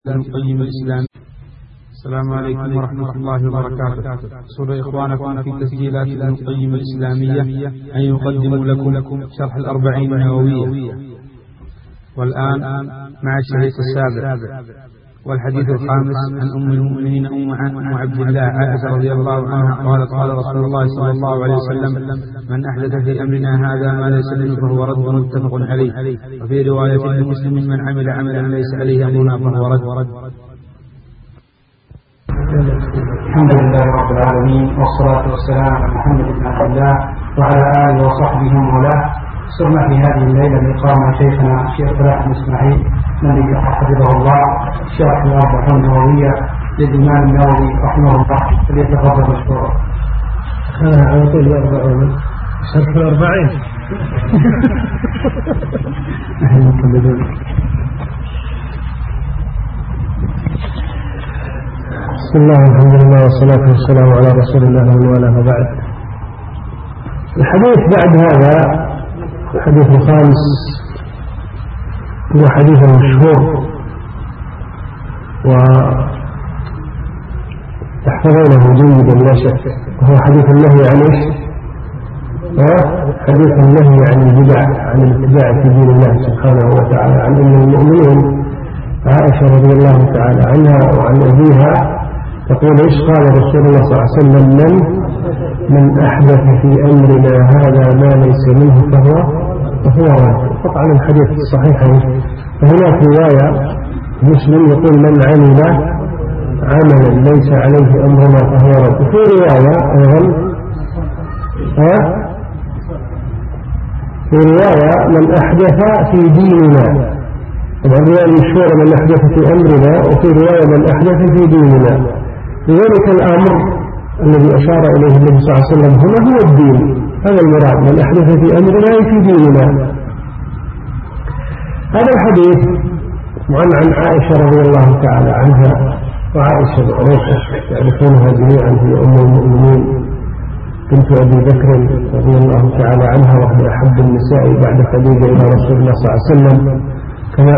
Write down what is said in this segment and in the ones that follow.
القيم الإسلام. السلام عليكم ورحمة الله وبركاته. سر إخوانكم في تسجيلات ابن القيم الإسلامية أن يقدموا لكم شرح الأربعين النووية، والآن مع الشريط السابع والحديث الخامس عن أم المؤمنين أم عبد الله عائشة رضي الله عنها قالت قال رسول الله صلى الله عليه وسلم: من أحدث في أمرنا هذا ما ليس منه فهو رد، متفق عليه. وفي رواية لمسلم: من عمل عملا ليس عليه أمرنا فهو رد. الحمد لله رب العالمين، والصلاة والسلام على محمد بن عبد الله وعلى آله وصحبه ومن صرنا في هذه الليلة لقاء شيخنا الشيخ فلاح بن إسماعيل من حفظه الله شرح الأربعين النووية للإمام النووي رحمه الله، فليتفضل مشكورا. على طول الأربعين شرح الأربعين. بسم الله والحمد لله والصلاة والسلام على رسول الله ومن والاه، وبعد. الحديث بعد هذا الحديث الخامس هو حديث مشهور وتحفظونه جيدا لا شك، وهو حديث النهي عن حديث النهي عن البدع، عن الابتداع في دين الله سبحانه وتعالى، عن أم المؤمنين عائشة رضي الله تعالى عنها وعن أبيها تقول: إيش قال رسول الله صلى الله عليه وسلم: من أحدث في أمرنا هذا ما ليس منه فهو رد. طبعا الحديث الصحيحين، وهناك رواية مسلم يقول: من عمل عملا ليس عليه أمرنا فهو رد. وفي رواية أيضا في رواية: من أحدث في ديننا. طبعا الرواية المشهورة: من أحدث في أمرنا، وفي رواية: من أحدث في ديننا. لذلك الأمر الذي أشار إليه النبي صلى الله عليه وسلم هنا هو الدين، هذا المراد: من أحدث في أمرنا في ديننا. هذا الحديث عن عائشة رضي الله تعالى عنها، وعائشة معروفة يعرفونها جميعا، هي أم المؤمنين بنت أبي بكر رضي الله تعالى عنها، وهي أحب النساء بعد خديجة إلى رسول الله صلى الله عليه وسلم، كما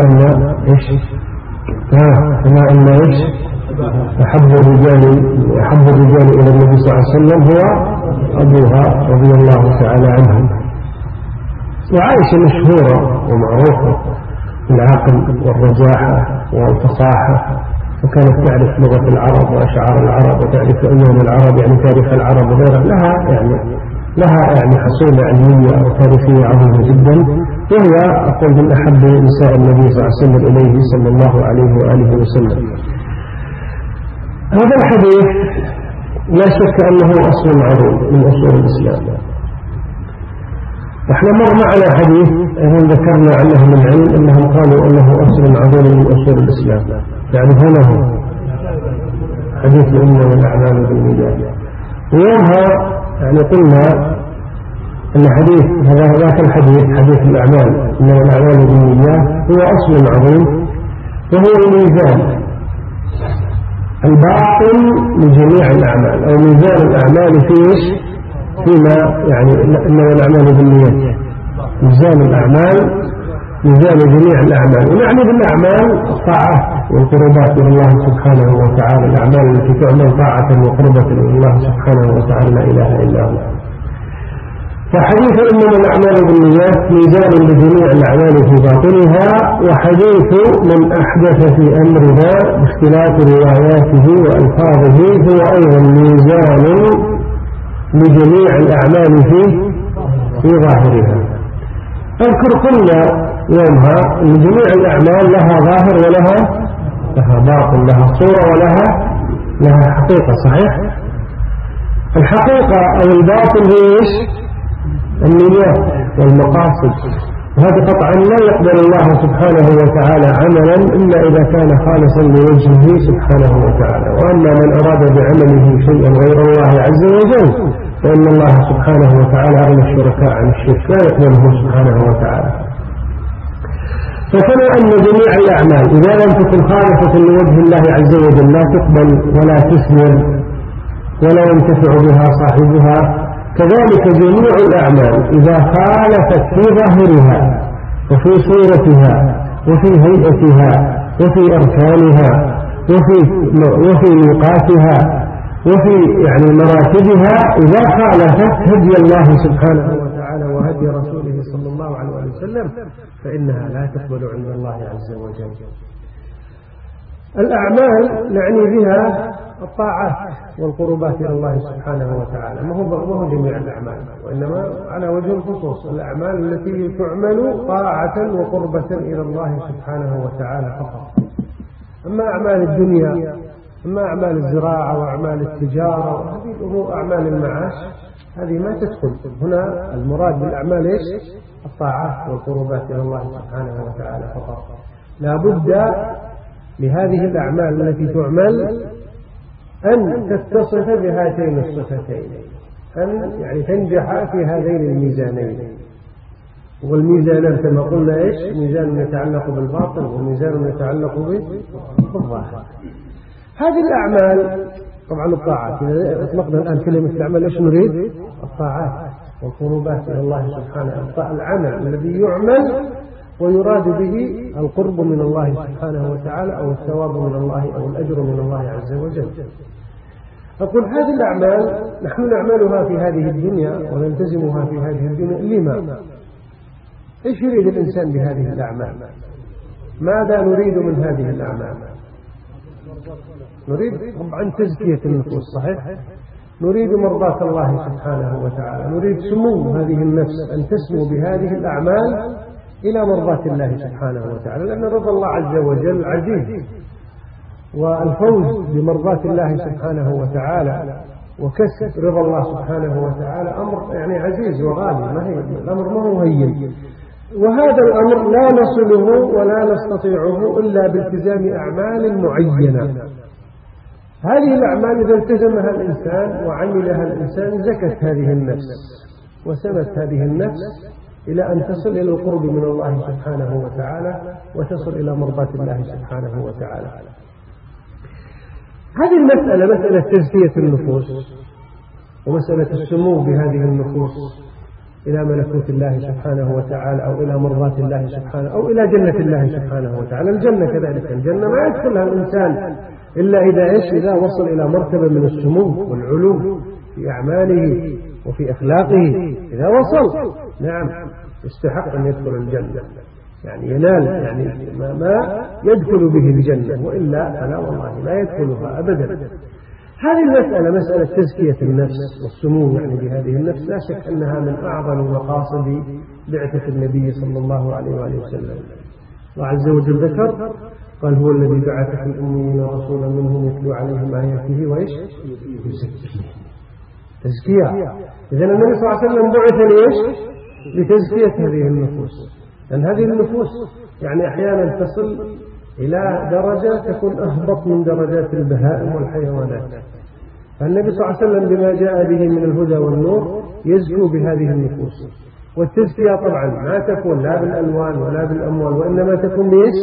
أن أحب الرجال إلى النبي صلى الله عليه وسلم هو أبوها رضي الله تعالى عنه. وعائشة مشهورة ومعروفة بالعقل والرجاحة والفصاحة، وكانت تعرف لغة العرب وأشعار العرب، وتعرف أيام العرب، يعني تاريخ العرب وغيرها. لها حصيلة علمية وتاريخية عظيمة جدا، وهي أقول من أحب نساء النبي صلى الله عليه وسلم إليه صلى الله عليه وآله وسلم. هذا الحديث لا شك أنه أصل عظيم من أصول الإسلام. احنا مر معنا حديث ذكرنا عنه من العلم أنهم قالوا أنه أصل عظيم من أصول الإسلام، تعرفونه؟ حديث الأمة والأعمال بالنيات. ويومها يعني قلنا أن حديث هذاك الحديث حديث الأعمال إنما الأعمال بالنيات هو أصل عظيم، وهو الميزان الباطن لجميع الأعمال، أو ميزان الأعمال فيما يعني إنما الأعمال بالنيات، ميزان الأعمال ميزان جميع الأعمال. ونعني بالأعمال الطاعات والقربات إلى الله سبحانه وتعالى، الأعمال التي تعمل طاعة وقربة إلى الله سبحانه وتعالى لا إله إلا هو. فحديث إنما الأعمال بالنيات ميزان لجميع الأعمال في باطنها، وحديث من أحدث في أمرنا باختلاف رواياته وألفاظه هو أيضا ميزان لجميع الأعمال في ظاهرها. أذكر قلنا يومها أن جميع الأعمال لها ظاهر ولها باطن، لها صورة ولها حقيقة. صحيح؟ الحقيقة أو الباطن هي النيات والمقاصد، وهذا قطعا لا يقبل الله سبحانه وتعالى عملا إلا إذا كان خالصا لوجهه سبحانه وتعالى. وأما من أراد بعمله شيئا غير الله عز وجل فإن الله سبحانه وتعالى أغنى الشركاء عن الشرك، لا يقبله سبحانه وتعالى. فكما أن جميع الأعمال إذا لم تكن خالصة لوجه الله عز وجل لا تقبل ولا تثمر ولا ينتفع بها صاحبها، كذلك جميع الأعمال إذا خالفت في ظاهرها وفي صورتها وفي هيئتها وفي أركانها وفي ميقاتها وفي يعني مراتبها إذا خالفت هدي الله سبحانه وتعالى وهدي رسوله صلى الله عليه وسلم فإنها لا تقبل عند الله عز وجل. الأعمال نعني بها الطاعات والقربات إلى الله سبحانه وتعالى، ما هو جميع الأعمال، وإنما على وجه الخصوص الأعمال التي تعمل طاعة وقربة إلى الله سبحانه وتعالى فقط. أما أعمال الدنيا، أما أعمال الزراعة وأعمال التجارة وهذه الأمور أعمال المعاش هذه ما تدخل هنا. المراد بالأعمال إيش؟ الطاعات والقربات إلى الله سبحانه وتعالى فقط. لا بد لهذه الأعمال التي تعمل أن تتصف بهاتين الصفتين، أن يعني تنجح في هذين الميزانين. والميزانان كما قلنا إيش؟ ميزان يتعلق بالباطن وميزان يتعلق بالظاهر. هذه الأعمال طبعا الطاعات، إذا أطلقنا الآن كلمة الأعمال إيش نريد؟ الطاعات والقربات إلى الله سبحانه. العمل الذي يعمل ويراد به القرب من الله سبحانه وتعالى أو الثواب من الله أو الأجر من الله عز وجل. أقول هذه الأعمال نحن نعملها في هذه الدنيا ونلتزمها في هذه الدنيا. لما؟ إيش يريد الإنسان بهذه الأعمال؟ ماذا نريد من هذه الأعمال؟ نريد طبعا تزكية النفوس، صحيح؟ نريد مرضاة الله سبحانه وتعالى، نريد سمو هذه النفس أن تسمو بهذه الأعمال إلى مرضاة الله سبحانه وتعالى، لأن رضا الله عز وجل عزيز، والفوز بمرضاة الله سبحانه وتعالى وكسب رضا الله سبحانه وتعالى أمر يعني عزيز وغالي، ما هي الأمر ما هو هين. وهذا الأمر لا نصله ولا نستطيعه إلا بالتزام أعمال معينة. هذه الأعمال إذا التزمها الإنسان وعملها الإنسان زكت هذه النفس وسمت هذه النفس إلى أن تصل إلى القرب من الله سبحانه وتعالى وتصل إلى مرضاة الله سبحانه وتعالى. هذه المسألة مسألة تزكية النفوس ومسألة السمو بهذه النفوس إلى ملكوت الله سبحانه وتعالى أو إلى مرضاة الله سبحانه أو إلى جنة الله سبحانه وتعالى. الجنة كذلك، الجنة ما يدخلها الإنسان إلا إذا وصل إلى مرتبة من السمو والعلو في أعماله وفي أخلاقه. إذا وصل نعم يستحق أن يدخل الجنة، يعني ينال يعني ما يدخل به الجنة، وإلا فلا والله لا يدخلها أبدا. هذه المسألة مسألة تزكية النفس والسمو يعني بهذه النفس لا شك أنها من أعظم مقاصد بعثة النبي صلى الله عليه وآله وسلم. الله عز وجل ذكر قال هو الذي بعث في الأميين رسولا منهم يتلو عليهم آياته وإيش يزكيهم. تزكية. إذن النبي صلى الله عليه وسلم بعث لإيش؟ لتزكية هذه النفوس، لأن هذه النفوس يعني أحيانا تصل إلى درجة تكون أهبط من درجات البهائم والحيوانات. فالنبي صلى الله عليه وسلم بما جاء به من الهدى والنور يزكو بهذه النفوس. والتزكية طبعا ما تكون لا بالألوان ولا بالأموال، وإنما تكون بإيش؟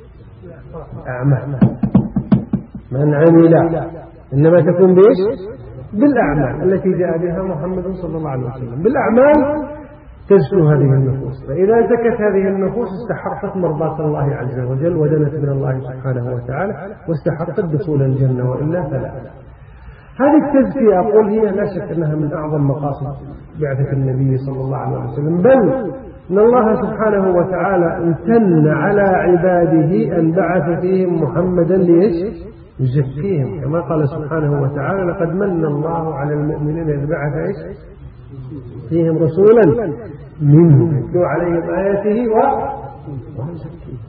أعمال. من عمل إنما تكون بإيش؟ بالأعمال التي جاء بها محمد صلى الله عليه وسلم. بالأعمال تزكو هذه النفوس، فإذا زكت هذه النفوس استحقت مرضاة الله عز وجل ودنت من الله سبحانه وتعالى واستحقت دخول الجنة، وإلا فلا. هذه التزكية أقول هي لا شك أنها من أعظم مقاصد بعثة النبي صلى الله عليه وسلم، بل إن الله سبحانه وتعالى امتن على عباده أن بعث فيهم محمدا ليش؟ يزكيهم، كما قال سبحانه وتعالى لقد من الله على المؤمنين إذ بعث إيش؟ فيهم رسولا منهم يتلو عليهم آياته ويزكيهم.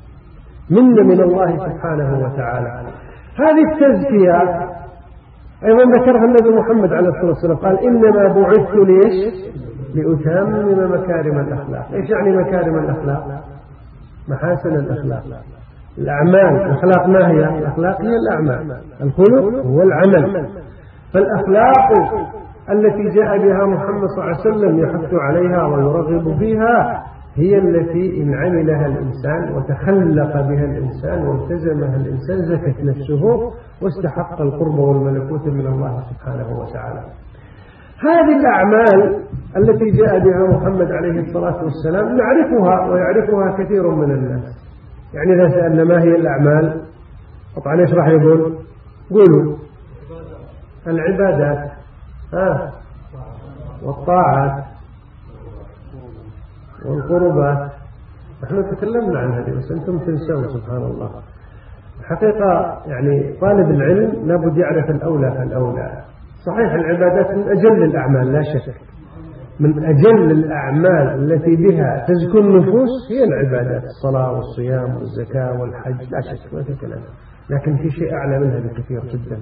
من الله سبحانه وتعالى. هذه التزكية أيضا ذكرها النبي محمد عليه الصلاة والسلام قال إنما بعثت ليش؟ لأتمم مكارم الأخلاق. إيش يعني مكارم الأخلاق؟ محاسن الأخلاق، الأعمال. الأخلاق ما هي؟ الأخلاق هي الأعمال، الخلق هو العمل. فالأخلاق التي جاء بها محمد صلى الله عليه وسلم يحث عليها ويرغب فيها هي التي إن عملها الإنسان وتخلق بها الإنسان والتزمها الإنسان زكت نفسه واستحق القرب والملكوت من الله سبحانه وتعالى. هذه الأعمال التي جاء بها محمد عليه الصلاة والسلام نعرفها ويعرفها كثير من الناس، يعني إذا سألنا ما هي الأعمال طبعا إيش راح يقول؟ قولوا العبادات والطاعات والقربات. نحن تكلمنا عن هذه بس أنتم تنسون سبحان الله. الحقيقة يعني طالب العلم لابد يعرف الأولى فالأولى. صحيح العبادات من أجل الأعمال لا شك، من أجل الأعمال التي بها تزكو النفوس هي العبادات، الصلاة والصيام والزكاة والحج لا شك ما في كلام، لكن في شيء أعلى منها بكثير جدا.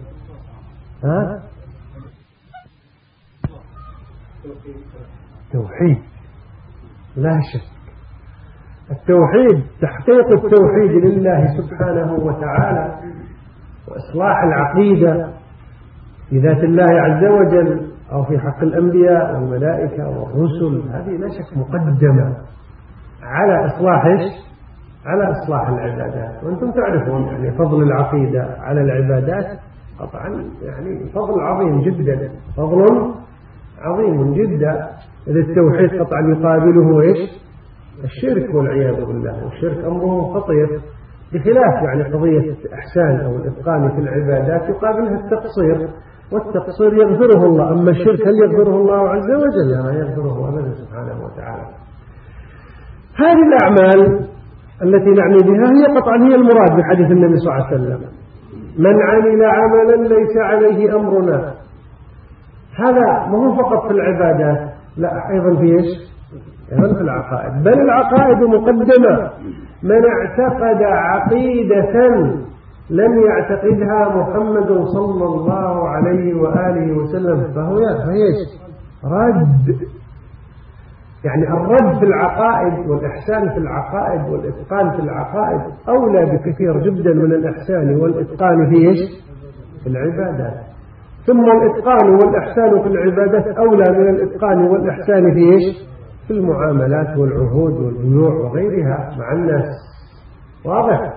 توحيد لا شك. التوحيد تحقيق التوحيد لله سبحانه وتعالى وإصلاح العقيدة في ذات الله عز وجل أو في حق الأنبياء والملائكة والرسل، هذه لا شك مقدمة على على إصلاح العبادات. وأنتم تعرفون يعني فضل العقيدة على العبادات طبعا يعني فضل عظيم جدا، فضل عظيم جدا. إذا التوحيد قطعا يقابله الشرك والعياذ بالله، والشرك أمره خطير، بخلاف يعني قضية الإحسان أو الإتقان في العبادات يقابلها التقصير، والتقصير يغفره الله. أما الشرك هل يغفره الله عز وجل؟ لا يغفره أبدا سبحانه وتعالى. هذه الأعمال التي نعني بها هي قطعا هي المراد بحديث النبي صلى الله عليه وسلم: من عمل عملا ليس عليه أمرنا. هذا مو فقط في العبادات، لا أيضا في أيضا في العقائد، بل العقائد مقدمة. من اعتقد عقيدة لم يعتقدها محمد صلى الله عليه وآله وسلم فهي رد. يعني الرد في العقائد والإحسان في العقائد والإتقان في العقائد أولى بكثير جدا من الإحسان والإتقان في العبادات. ثم الإتقان والإحسان في العبادات أولى من الإتقان والإحسان في المعاملات والعهود والبيوع وغيرها مع الناس. واضح؟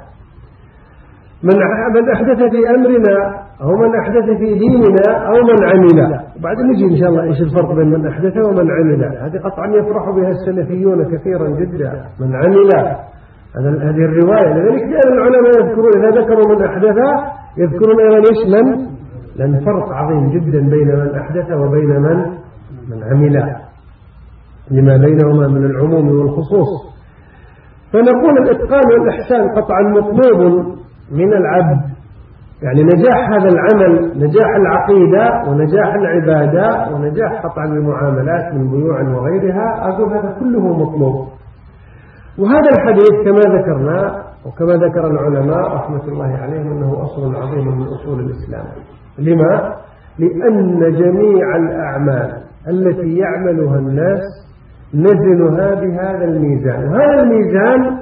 من أحدث في أمرنا أو من أحدث في ديننا أو من عمل. وبعدين نجي إن شاء الله إيش الفرق بين من أحدث ومن عمل. هذه قطعا يفرح بها السلفيون كثيرا جدا، من عمل هذه الرواية. لذلك كان العلماء يذكرون إذا ذكروا من أحدث يذكرون أيضا لأن فرق عظيم جدا بين من أحدث وبين من عمل، لما بينهما من العموم والخصوص. فنقول الإتقان والإحسان قطعا مطلوب من العبد، يعني نجاح هذا العمل، نجاح العقيدة ونجاح العبادة ونجاح قطعا المعاملات من بيوع وغيرها، أقول هذا كله مطلوب. وهذا الحديث كما ذكرنا وكما ذكر العلماء رحمة الله عليهم أنه أصل عظيم من أصول الإسلام. لما؟ لأن جميع الأعمال التي يعملها الناس نزنها بهذا الميزان، وهذا الميزان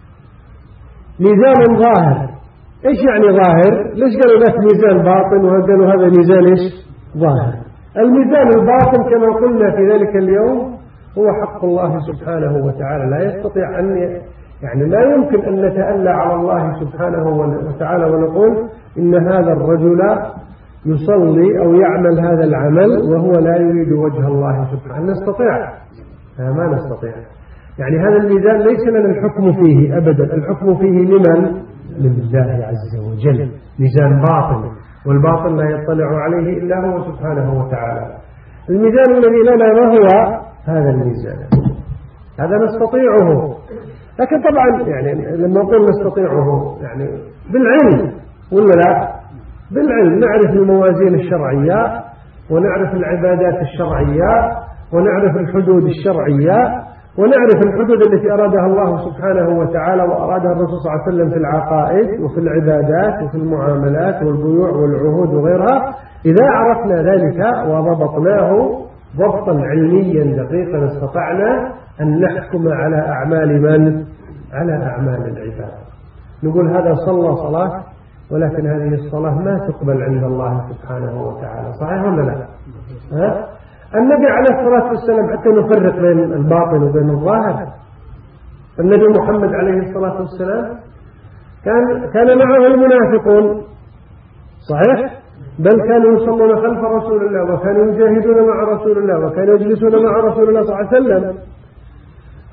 ميزان ظاهر. إيش يعني ظاهر؟ ليش قالوا ذاك ميزان باطن وقالوا هذا ميزان ظاهر؟ الميزان الباطن كما قلنا في ذلك اليوم هو حق الله سبحانه وتعالى. لا يستطيع أن يعني لا يمكن أن نتألى على الله سبحانه وتعالى ونقول إن هذا الرجل يصلي أو يعمل هذا العمل وهو لا يريد وجه الله سبحانه. نستطيع؟ ما نستطيع. يعني هذا الميزان ليس لنا الحكم فيه أبدا، الحكم فيه لمن؟ لله عز وجل. ميزان باطن، والباطن لا يطلع عليه إلا هو سبحانه وتعالى. الميزان الذي لنا ما هو؟ هذا الميزان، هذا نستطيعه. لكن طبعا يعني لما نقول نستطيعه يعني بالعلم ولا لا؟ بالعلم. نعرف الموازين الشرعية ونعرف العبادات الشرعية ونعرف الحدود الشرعية ونعرف الحدود التي أرادها الله سبحانه وتعالى وأرادها الرسول صلى الله عليه وسلم في العقائد وفي العبادات وفي المعاملات والبيوع والعهود وغيرها. إذا عرفنا ذلك وضبطناه ضبطا علميا دقيقا استطعنا أن نحكم على أعمال من؟ على أعمال العباد. نقول هذا صلى صلاة ولكن هذه الصلاة ما تقبل عند الله سبحانه وتعالى. صحيح ولا لا؟ النبي عليه الصلاة والسلام حتى نفرق بين الباطن وبين الظاهر، النبي محمد عليه الصلاة والسلام كان معه المنافقون صحيح، بل كانوا يصلون خلف رسول الله وكانوا يجاهدون مع رسول الله وكانوا يجلسون مع رسول الله صلى الله عليه وسلم.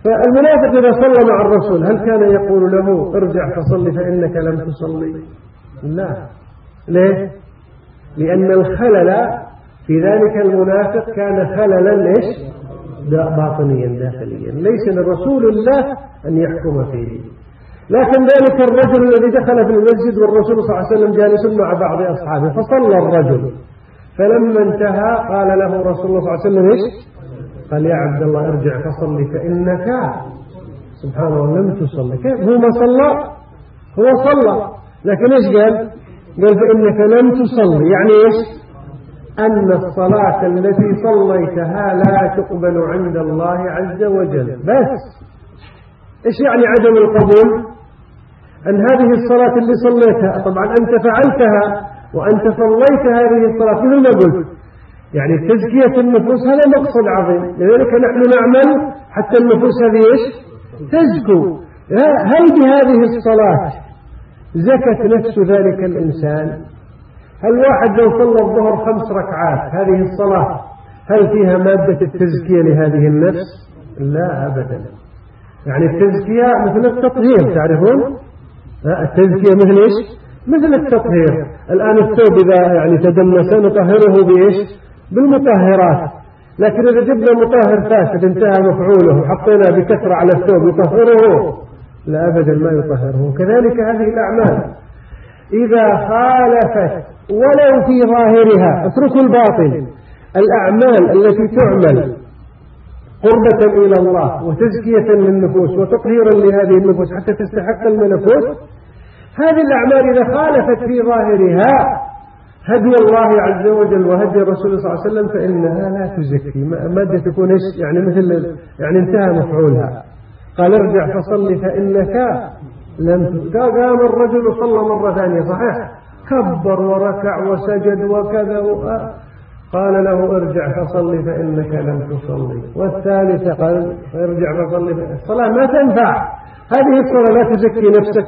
فالمنافق إذا صلى مع الرسول هل كان يقول له ارجع فصلي فإنك لم تصلي؟ لا. ليه؟ لأن الخلل في ذلك المنافق كان خللا إيش؟ باطنيا داخليا، ليس لرسول الله أن يحكم فيه. لكن ذلك الرجل الذي دخل في المسجد والرسول صلى الله عليه وسلم جالس مع بعض أصحابه، فصلى الرجل، فلما انتهى قال له رسول الله صلى الله عليه وسلم إيش؟ قال يا عبد الله ارجع فصلي فإنك سبحان الله لم تصلي. كيف هو ما صلى؟ هو صلى، لكن إيش قال؟ قال فإنك لم تصلي، يعني إيش؟ أن الصلاة التي صليتها لا تقبل عند الله عز وجل. بس إيش يعني عدم القبول؟ أن هذه الصلاة اللي صليتها، طبعا أنت فعلتها وأنت صليت هذه الصلاة مثل ما قلت، يعني تزكية النفوس هذا مقصد عظيم، لذلك نحن نعمل حتى النفوس هذه إيش؟ تزكو. هل بهذه الصلاة زكت نفس ذلك الإنسان؟ هل واحد لو صلى الظهر 5 ركعات هذه الصلاة هل فيها مادة التزكية لهذه النفس؟ لا أبدا. يعني التزكية مثل التطهير، تعرفون؟ التزكية مثل إيش؟ مثل التطهير. الآن الثوب إذا يعني تدنس نطهره بإيش؟ بالمطهرات، لكن إذا جبنا مطهر فاسد انتهى مفعوله وحطينا بكثرة على الثوب يطهره؟ لا أبدا ما يطهره. كذلك هذه الأعمال إذا خالفت ولو في ظاهرها، اتركوا الباطن، الأعمال التي تعمل قربة إلى الله وتزكية للنفوس وتطهيرا لهذه النفوس حتى تستحق الملكوت، هذه الأعمال إذا خالفت في ظاهرها هدي الله عز وجل وهدي الرسول صلى الله عليه وسلم فإنها لا تزكي، مادة تكون يعني مثل يعني انتهى مفعولها. قال ارجع فصلي فإنك لم. قام الرجل وصلى مرة ثانية صحيح، كبر وركع وسجد وكذا قال له ارجع فصلي فإنك لم تصلي. والثالثة قال ارجع فصلي. الصلاة ما تنفع، هذه الصلاة لا تزكي نفسك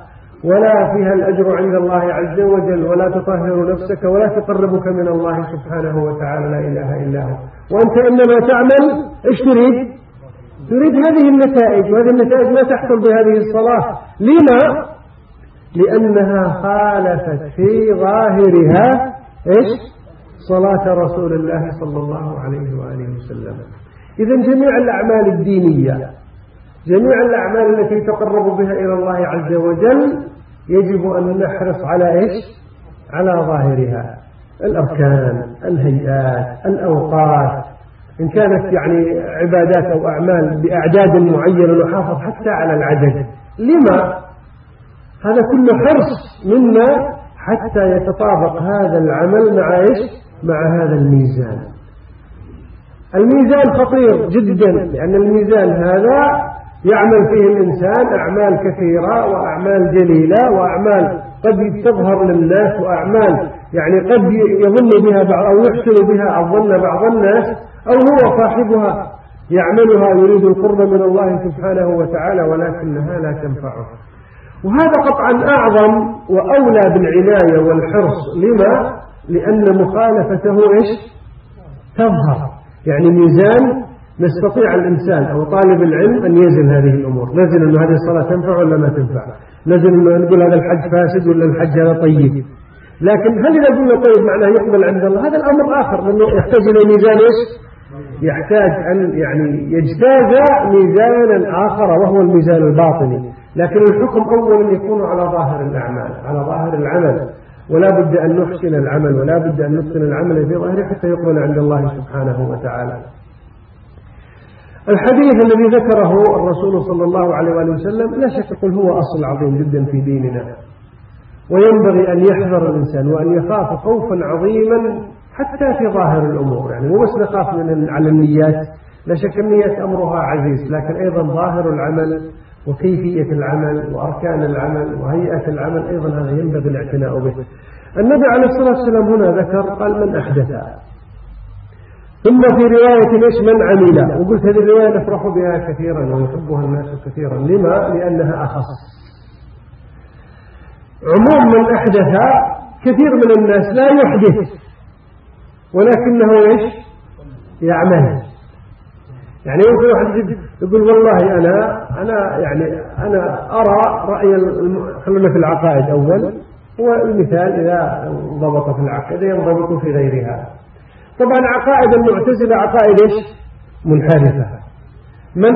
ولا فيها الأجر عند الله عز وجل ولا تطهر نفسك ولا تقربك من الله سبحانه وتعالى، لا إله إلا هو. وأنت إنما تعمل إيش تريد؟ تريد هذه النتائج، وهذه النتائج لا تحصل بهذه الصلاة. لما؟ لأنها خالفت في ظاهرها إيش؟ صلاة رسول الله صلى الله عليه وآله وسلم. إذن جميع الأعمال الدينية، جميع الأعمال التي تقرب بها إلى الله عز وجل يجب أن نحرص على إيش؟ على ظاهرها، الأركان، الهيئات، الأوقات، إن كانت يعني عبادات أو أعمال بأعداد معينة نحافظ حتى على العدد. لما؟ هذا كله حرص منا حتى يتطابق هذا العمل مع إيش؟ مع هذا الميزان. الميزان خطير جدا، لأن الميزان هذا يعمل فيه الإنسان أعمال كثيرة وأعمال جليلة وأعمال قد تظهر للناس وأعمال يعني قد يظن بها بعض أو يحسن بها الظن بعض الناس، أو هو صاحبها يعملها يريد القرب من الله سبحانه وتعالى ولكنها لا تنفعه. وهذا قطعا أعظم وأولى بالعناية والحرص. لما؟ لأن مخالفته إيش؟ تظهر. يعني ميزان نستطيع الإنسان أو طالب العلم أن يزن هذه الأمور، نزل أن هذه الصلاة تنفع ولا ما تنفع، نزل أنه نقول هذا الحج فاسد ولا الحج هذا طيب. لكن هل إذا قلنا طيب معناه يقبل عند الله؟ هذا الأمر آخر، لأنه يحتاج إلى ميزان إيش؟ يحتاج أن يعني يجتاز ميزانا آخر وهو الميزان الباطني. لكن الحكم أولا يكون على ظاهر الأعمال، على ظاهر العمل، ولا بد أن نحسن العمل ولا بد أن نحسن العمل في ظاهره حتى يقبل عند الله سبحانه وتعالى. الحديث الذي ذكره الرسول صلى الله عليه وآله وسلم لا شك يقول هو أصل عظيم جدا في ديننا، وينبغي أن يحذر الإنسان وأن يخاف خوفا عظيما حتى في ظاهر الأمور. يعني مو بس نخاف على النيات، لا شك النيات أمرها عزيز، لكن أيضا ظاهر العمل وكيفية العمل وأركان العمل وهيئة العمل أيضا هذا ينبغي الاعتناء به. النبي عليه الصلاة والسلام هنا ذكر قال من أحدث، ثم في رواية إيش؟ من عمل. وقلت هذه الرواية نفرح بها كثيرا ويحبها الناس كثيرا. لما؟ لأنها أخص. عموم من أحدث كثير من الناس لا يحدث ولكنه إيش؟ يعمل. يعني يمكن واحد يجد يقول والله أنا أرى رأي خلونا في العقائد أول، والمثال إذا ضبط في العقيدة ينضبط في غيرها. طبعا عقائد المعتزلة عقائد منحرفة. من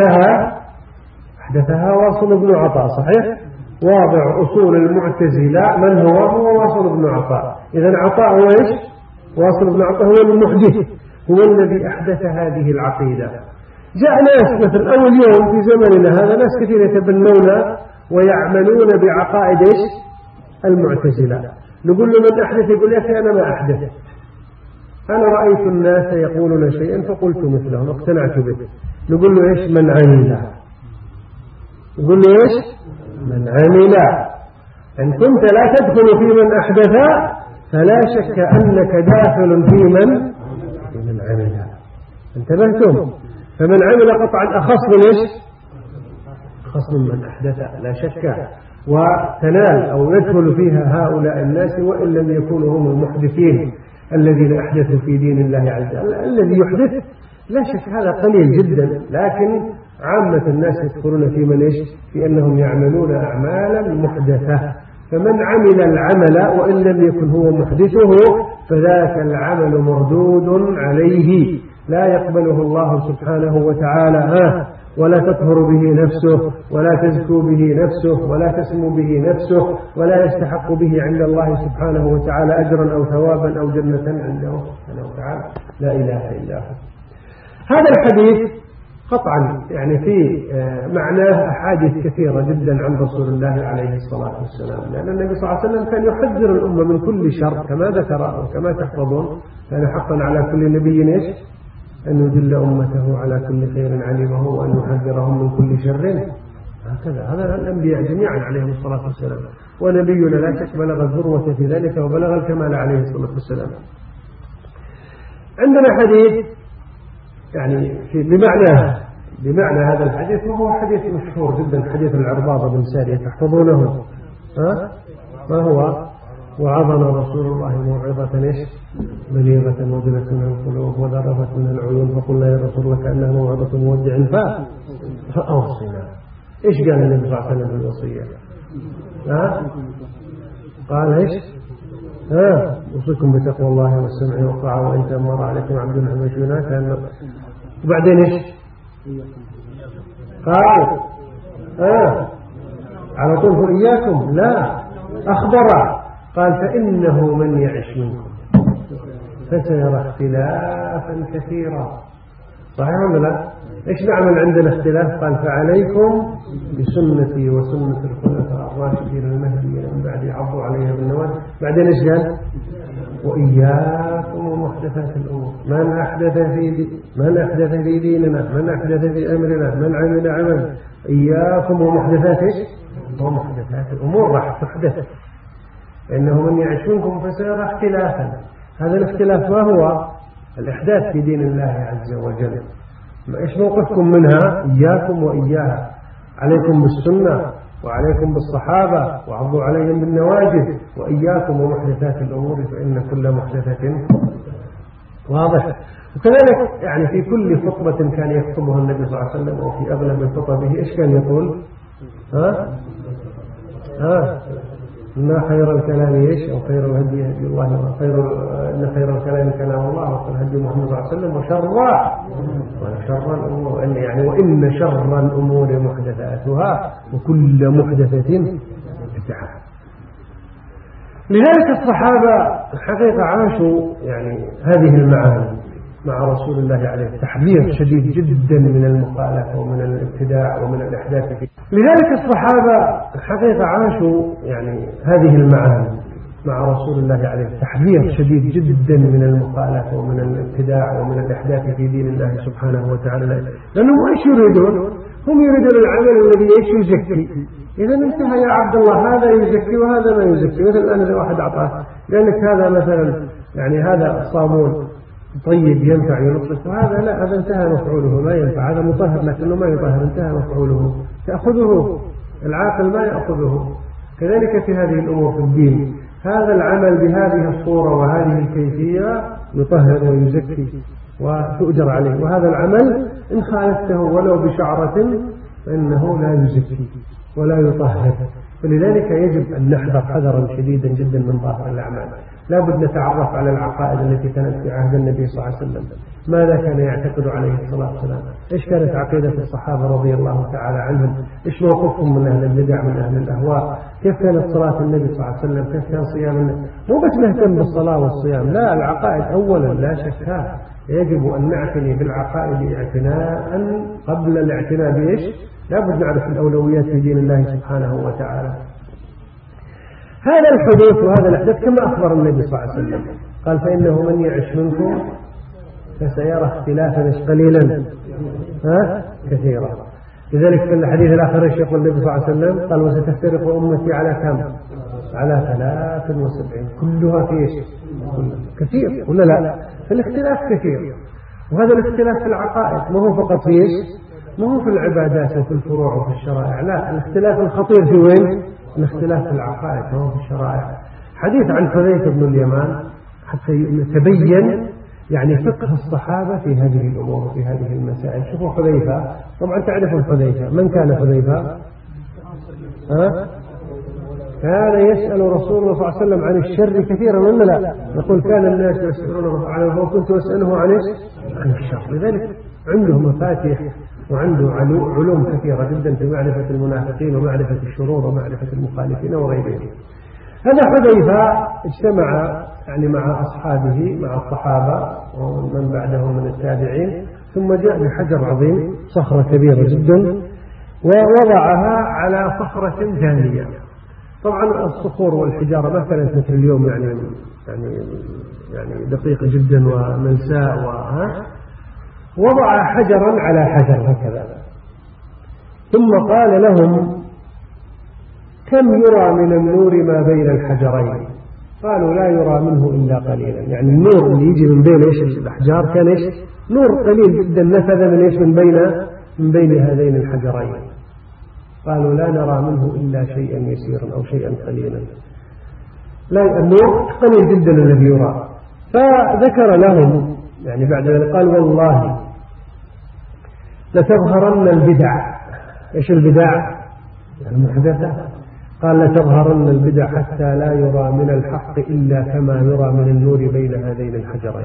أحدثها واصل بن عطاء، صحيح؟ واضع أصول المعتزلة من هو واصل بن عطاء. إذن عطاء هو واصل بن عطاء هو المحدث، هو الذي أحدث هذه العقيدة. جاء ناس مثل أول يوم في زمننا هذا ناس كثير يتبنون ويعملون بعقائد المعتزلة. نقول له من أحدث؟ يقول يا أخي أنا ما أحدث، أنا رأيت الناس يقولون شيئا فقلت مثلهم اقتنعت به. نقول له إيش؟ من عمل. يقول له إيش؟ من عمل. إن كنت لا تدخل في من أحدث فلا شك أنك داخل في من عمل. انتبهتم؟ فمن عمل قطعا أخص من إيش؟ أخص من أحدث لا شك، وتنال أو يدخل فيها هؤلاء الناس وإن لم يكونوا هم المحدثين الذين أحدثوا في دين الله عز وجل. الذي يحدث لا شك هذا قليل جدا، لكن عامة الناس يدخلون في من إيش؟ في أنهم يعملون أعمالا محدثة. فمن عمل العمل وإن لم يكن هو محدثه فذاك العمل مردود عليه، لا يقبله الله سبحانه وتعالى، ولا تطهر به نفسه ولا تزكو به نفسه ولا تسمو به نفسه ولا يستحق به عند الله سبحانه وتعالى أجرا أو ثوابا أو جنة عنده سبحانه وتعالى. لا إله إلا هو. هذا الحديث قطعا يعني في معناه أحاديث كثيرة جدا عن رسول الله عليه الصلاة والسلام، لأن النبي صلى الله عليه وسلم كان يحذر الأمة من كل شر كما ذكر وكما تحفظون. كان حقا على كل نبي إيش؟ أن يدل أمته على كل خير علمه وأن يحذرهم من كل شر. هكذا هذا الأنبياء جميعا عليهم الصلاة والسلام، ونبينا لا شك بلغ الذروة في ذلك وبلغ الكمال عليه الصلاة والسلام. عندنا حديث يعني بمعنى هذا الحديث، وهو حديث مشهور جدا، حديث العرباض بن سارية، تحفظونه؟ ما هو؟ وعظنا رسول الله موعظة إيش؟ بليغة موجلة من القلوب وذرفة من العيون، فقلنا يا رسول الله كأنها موعظة مودع فأوصنا. إيش قال النبي صلى الله عليه وسلم بالوصية؟ قال إيش؟ أوصيكم بتقوى الله والسمع والطاعة وإن تأمر عليكم عبد حبشينا كان. وبعدين إيش؟ قال على طول إياكم، لا أخبر قال فإنه من يعش منكم فسيرى اختلافا كثيرا. صحيح ولا لا؟ إيش نعمل عندنا اختلاف؟ قال فعليكم بسنتي وسنة الخلفاء الراشدين المهديين من بعدي عضوا عليها بالنواجذ. بعدين إيش قال؟ وإياكم ومحدثات الأمور. من أحدث في ديننا، من أحدث في أمرنا، من عمل عمل. إياكم ومحدثات إيش؟ ومحدثات الأمور راح تحدث، إنه من يعش منكم فسيرى اختلافا. هذا الاختلاف ما هو؟ الإحداث في دين الله عز وجل. إيش موقفكم منها؟ إياكم وإياها. عليكم بالسنة وعليكم بالصحابة وعضوا عليهم بالنواجذ، وإياكم ومحدثات الأمور فإن كل محدثة واضح. وكذلك يعني في كل خطبة كان يخطبها النبي صلى الله عليه وسلم وفي أغلب خطبه إيش كان يقول؟ إن خير الكلام إيش؟ أو خير الهدي هدي الله، إن خير الكلام كلام الله وخير الهدي محمد صلى الله عليه وسلم وشر الأمور يعني وإن شر الأمور محدثاتها وكل محدثة بدعة. لذلك الصحابة الحقيقة عاشوا يعني هذه المعاني مع رسول الله عليه تحذير شديد جدا من المخالفة ومن الابتداع ومن الإحداث فيه. لذلك الصحابة الحقيقة عاشوا يعني هذه المعاني مع رسول الله عليه تحذير شديد جدا من المخالفة ومن الابتداع ومن الإحداث في دين الله سبحانه وتعالى. لأنهم إيش يريدون؟ هم يريدون العمل الذي إيش يزكي. إذا انتهى يا عبد الله هذا يزكي وهذا ما يزكي. مثلا الآن إذا واحد أعطاه لأنك هذا مثلا يعني هذا صابون طيب ينفع ينظف، وهذا لا، هذا انتهى مفعوله ما ينفع، هذا مطهر لكنه ما يطهر، انتهى مفعوله، تأخذه العاقل ما يأخذه. كذلك في هذه الأمور في الدين، هذا العمل بهذه الصورة وهذه الكيفية يطهر ويزكي وتؤجر عليه، وهذا العمل إن خالفته ولو بشعرة فإنه لا يزكي ولا يطهر. فلذلك يجب أن نحذر حذرا شديدا جدا من ظاهر الأعمال. لا بد نتعرف على العقائد التي كانت في عهد النبي صلى الله عليه وسلم، ماذا كان يعتقد عليه الصلاة والسلام، إيش كانت عقيدة الصحابة رضي الله تعالى عنهم، إيش موقفهم من أهل البدع من أهل الأهواء، كيف كانت صلاة النبي صلى الله عليه وسلم، كيف كان صيام النبي. مو بس نهتم بالصلاة والصيام، لا، العقائد أولا لا شك. يجب أن نعتني بالعقائد اعتناء قبل الاعتناء بإيش؟ لا بد نعرف الأولويات في دين الله سبحانه وتعالى. هذا الحدوث وهذا الأحداث كما أخبر النبي صلى الله عليه وسلم، قال فإنه من يعش منكم فسيرى اختلافا قليلا كثيرا. لذلك في الحديث الآخر يقول النبي صلى الله عليه وسلم قال وستفترق أمتي على كم؟ على 73 كلها في إيش؟ كثير ولا لا؟ فالاختلاف كثير، وهذا الاختلاف في العقائد ما هو فقط في إيش؟ ما هو في العبادات وفي الفروع وفي الشرائع، لا، الاختلاف الخطير في وين؟ الاختلاف في العقائد ما هو في الشرائع. حديث عن حذيفة بن اليمان حتى يتبين يعني فقه الصحابة في هذه الأمور وفي هذه المسائل. شوفوا حذيفة، طبعا تعرفون حذيفة، من كان حذيفة؟ كان يسأل رسول الله صلى الله عليه وسلم عن الشر كثيرا ولا لا؟ نقول كان الناس يسألون عنه وكنت أسأله عن الشر. لذلك عنده مفاتيح وعنده علوم كثيرة جدا في معرفة المنافقين ومعرفة الشرور ومعرفة المخالفين وغيرهم. هذا حذيفة اجتمع يعني مع أصحابه مع الصحابة ومن بعدهم من التابعين، ثم جاء بحجر عظيم، صخرة كبيرة جدا، ووضعها على صخرة ثانية. طبعا الصخور والحجارة ما كانت مثل اليوم يعني دقيقة جدا وملساء وضع حجرا على حجر هكذا، ثم قال لهم كم يرى من النور ما بين الحجرين؟ قالوا لا يرى منه إلا قليلا. يعني النور اللي يجي من بين إيش الأحجار كان إيش؟ نور قليل جدا نفذ من إيش؟ من بين هذين الحجرين. قالوا لا نرى منه إلا شيئا يسيرا أو شيئا قليلا، لا، النور قليل جدا الذي يرى. فذكر لهم يعني بعد ذلك قال والله لتظهرن البدع. إيش البدع؟ المحدثة. قال لتظهرن البدع حتى لا يرى من الحق إلا كما يرى من النور بين هذين الحجرين.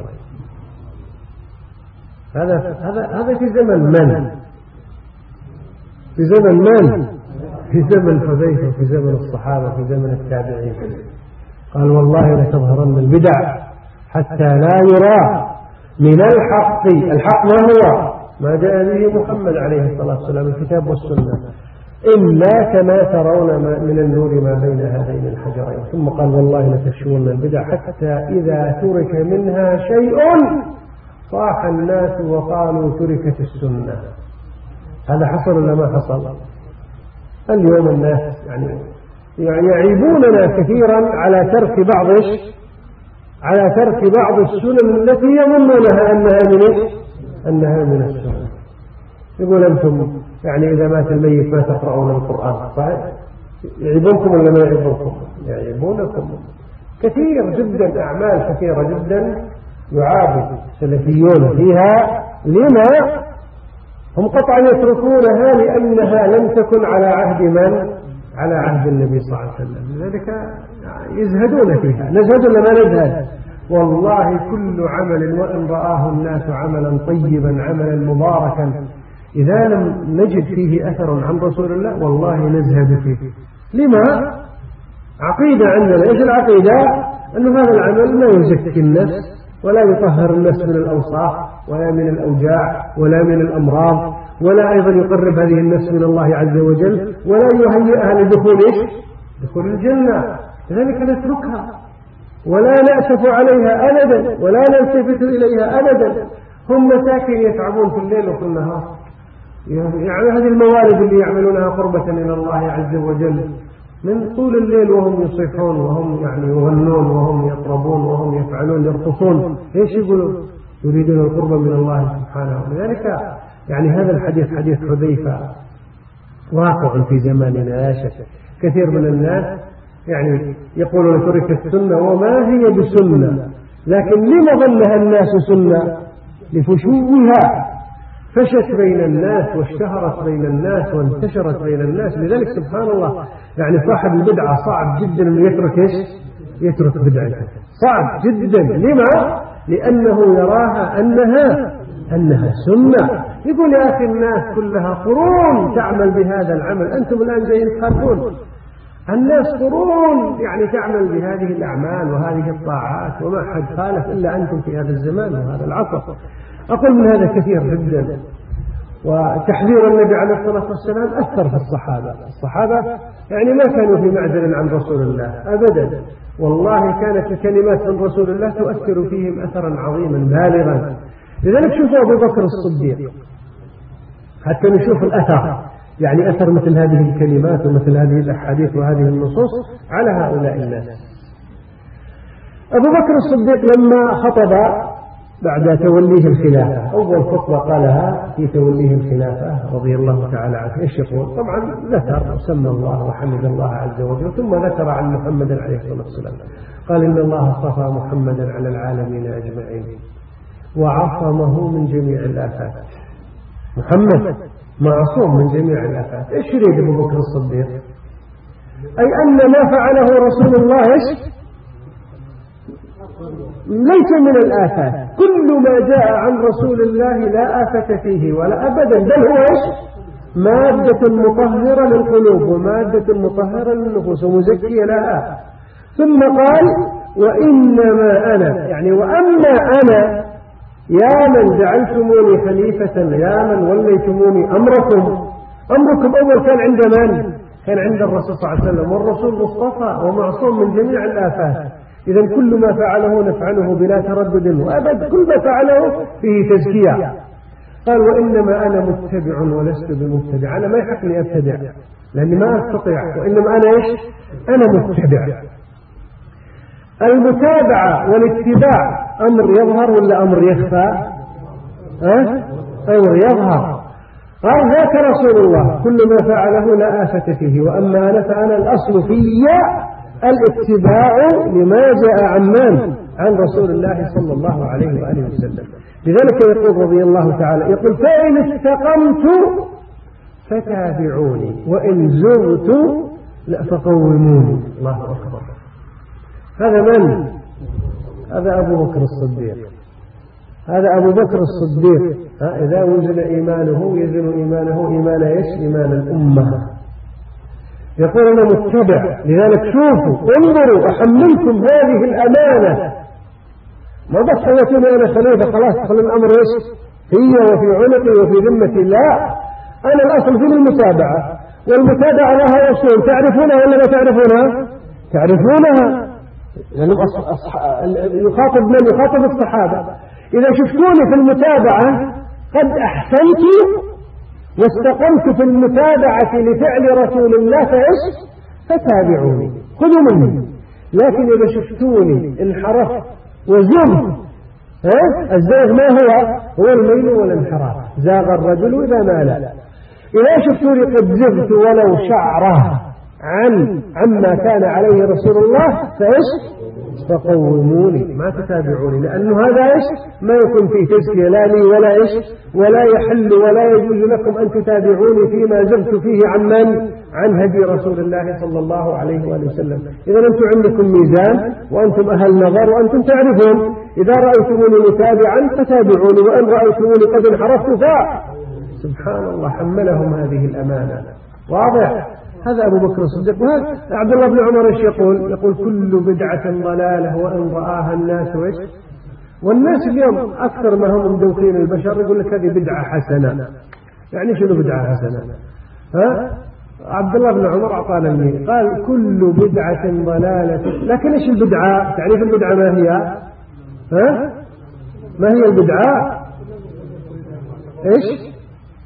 هذا في زمن من؟ في زمن من؟ في زمن حذيفة، في زمن الصحابة، في زمن التابعين. قال والله لتظهرن البدع حتى لا يرى من الحق. الحق ما هو؟ ما جاء به محمد عليه الصلاة والسلام، الكتاب والسنة، إلا كما ترون من النور ما بين هذين الحجرين. ثم قال والله لتفشون البدع حتى إذا ترك منها شيء صاح الناس وقالوا تركت السنة. هذا حصل ولا ما حصل؟ اليوم الناس يعني يعيبوننا كثيرا على ترك بعض السنن التي يظنونها أنها من السنة. يقول أنتم يعني إذا مات الميت ما تقرؤون القرآن، صحيح؟ يعيبونكم ولا ما يعيبونكم؟ يعيبونكم كثير جدا، أعمال كثيرة جدا يعاب السلفيون فيها. لما؟ هم قطعا يتركونها لأنها لم تكن على عهد من؟ على عهد النبي صلى الله عليه وسلم. لذلك يزهدون فيها. نزهد ولا ما نزهد؟ والله كل عمل وإن رآه الناس عملا طيبا عملا مباركا إذا لم نجد فيه أثر عن رسول الله والله نزهد فيه. لما؟ عقيدة عندنا. إيش العقيدة؟ أن هذا العمل لا يزكي النفس ولا يطهر النفس من الأوصاف ولا من الأوجاع ولا من الأمراض، ولا أيضا يقرب هذه النفس من الله عز وجل، ولا يهيئها لدخول دخول الجنة. لذلك نتركها ولا نأسف عليها أبدا ولا نلتفت إليها أبدا. هم مساكن يتعبون في الليل وفي النهار، يعني هذه الموارد اللي يعملونها قربة إلى الله عز وجل من طول الليل وهم يصيحون وهم يعني يغنون وهم يطربون وهم يفعلون يرقصون. ايش يقولوا؟ يريدون القرب من الله سبحانه. لذلك يعني هذا الحديث حديث حذيفة واقع في زماننا لا شك. كثير من الناس يعني يقولون ترك السنة وما هي بسنة، لكن لما ظنها الناس سنة؟ لفشوها، فشت بين الناس واشتهرت بين الناس وانتشرت بين الناس. لذلك سبحان الله يعني صاحب البدعة صعب جدا أن يترك بدعته، صعب جدا. لما؟ لأنه يراها أنها سنة. يقول يا أخي الناس كلها قرون تعمل بهذا العمل، أنتم الآن جايين تخالفون. الناس قرون يعني تعمل بهذه الأعمال وهذه الطاعات، وما حد خالف إلا أنتم في هذا الزمان وهذا العصر. أقول من هذا كثير جدا. وتحذير النبي عليه الصلاة والسلام أثر في الصحابة يعني ما كانوا في معزل عن رسول الله أبدا، والله كانت الكلمات من رسول الله تؤثر فيهم أثرا عظيما بالغا. لذلك شوفوا أبو بكر الصديق حتى نشوف الأثر، يعني أثر مثل هذه الكلمات ومثل هذه الأحاديث وهذه النصوص على هؤلاء الناس. أبو بكر الصديق لما خطب بعد توليه الخلافة، أول خطبة قالها في توليه الخلافة رضي الله تعالى عنه، إيش يقول؟ طبعا ذكر وسمى الله وحمد الله عز وجل، ثم ذكر عن محمد عليه الصلاة والسلام، قال إن الله اصطفى محمدا على العالمين أجمعين وعصمه من جميع الآفات. محمد معصوم من جميع الآفات. إيش يريد أبو بكر الصديق؟ أي أن ما فعله رسول الله ليس من الآفات، كل ما جاء عن رسول الله لا آفة فيه ولا أبدا، بل هو مادة مطهرة للقلوب ومادة مطهرة للنفوس ومزكية لها. ثم قال وإنما أنا، يعني وأما أنا يا من جعلتموني خليفة، يا من وليتموني أمركم أول كان عند من؟ كان عند الرسول صلى الله عليه وسلم، والرسول مصطفى ومعصوم من جميع الآفات. إذن كل ما فعله نفعله بلا تردد وأبد، كل ما فعله فيه تزكية. قال وإنما أنا متبع ولست بمتبع، أنا ما يحقني أبتدع لأني ما أستطيع، وإنما أنا متبع. المتابعة والاتباع أمر يظهر ولا أمر يخفى؟ أمر يظهر. قال ذاك رسول الله كل ما فعله لا آفة فيه، وأما أنا فأنا الأصل في الاتباع لما جاء عن رسول الله صلى الله عليه وآله وسلم. لذلك يقول رضي الله تعالى، يقول فإن استقمت فتابعوني وإن زغت فقوموني. الله أكبر. هذا من؟ هذا أبو بكر الصديق. هذا أبو بكر الصديق إذا وزن إيمانه يزن إيمانه إيمان إيش؟ إيمان الأمة. يقول أنا متبع. لذلك شوفوا انظروا أحملكم هذه الأمانة، ما بس خلتوني أنا خليفة خلاص خلوا الأمر إيش هي وفي عنقي وفي ذمتي، لا، أنا الأصل في المتابعة، والمتابعة لها أصول تعرفونها ولا لا تعرفونها؟ تعرفونها. يعني يخاطب من؟ يخاطب الصحابة. إذا شفتوني في المتابعة قد أحسنت واستقمت في المتابعة لفعل رسول الله فتابعوني، خذوا مني. لكن إذا شفتوني انحرفت وزغت، الزاغ ما هو الميل والانحراف، زاغ الرجل إذا مال. إذا شفتوني قد زغت ولو شعره عما كان عليه رسول الله فقوموني، ما تتابعوني، لأنه هذا ما يكون فيه تزكية لا لي ولا يحل ولا يجوز لكم أن تتابعوني فيما زغت فيه عن هدي رسول الله صلى الله عليه وآله وسلم. إذا أنتم عندكم ميزان وأنتم أهل نظر وأنتم تعرفون، إذا رأيتموني متابعا فتابعوني، وإن رأيتموني قد انحرفت سبحان الله حملهم هذه الأمانة. واضح؟ هذا أبو بكر الصديق. وهذا عبد الله بن عمر ايش يقول كل بدعة ضلالة وإن رآها الناس والناس اليوم أكثر ما هم مدوخين البشر يقول لك هذه بدعة حسنة. يعني شنو بدعة حسنة؟ عبد الله بن عمر أعطانا المثال، قال كل بدعة ضلالة. لكن ايش البدعة؟ تعريف البدعة ما هي؟ ما هي البدعة؟ ايش؟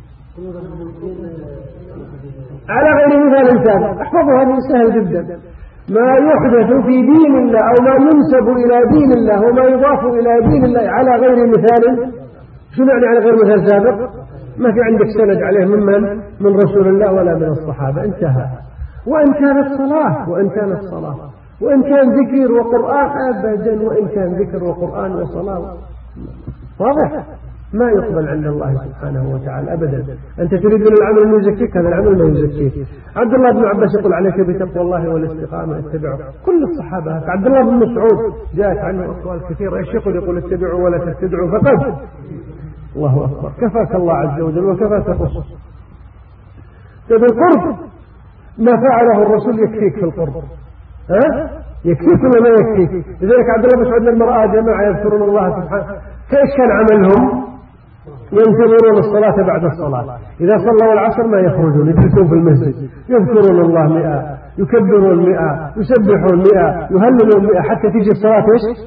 على غير مثال سابق. احفظوا هذه سهل جدا. ما يحدث في دين الله أو ما ينسب إلى دين الله وما يضاف إلى دين الله على غير مثال. شو يعني على غير مثال سابق؟ ما في عندك سند عليه من رسول الله ولا من الصحابة، انتهى. وإن كانت صلاة وإن كان ذكر وقرآن أبدا، وإن كان ذكر وقرآن وصلاة. واضح؟ ما يقبل عند الله سبحانه وتعالى أبدا. أنت تريد من العمل أن يزكيك، هذا العمل ما يزكيك. عبد الله بن عباس يقول عليك بتقوى الله والاستقامة اتبعه. كل الصحابة. عبد الله بن مسعود جاءت عنه أقوال كثيرة، ايش يقول اتبعوا ولا تتبعوا فقد. الله أكبر. كفاك الله عز وجل وكفاك الرسول. طيب القرب ما فعله الرسول يكفيك في القرب، يكفيك ولا ما يكفيك؟ لذلك عبد الله بن مسعود المرأة جماعة يذكرون الله سبحانه، فايش كان عملهم؟ ينتظرون الصلاة بعد الصلاة، إذا صلوا العصر ما يخرجون، يجلسون في المسجد يذكرون الله 100، يكبرون 100، يسبحون 100، يهللون 100، حتى تيجي الصلاة.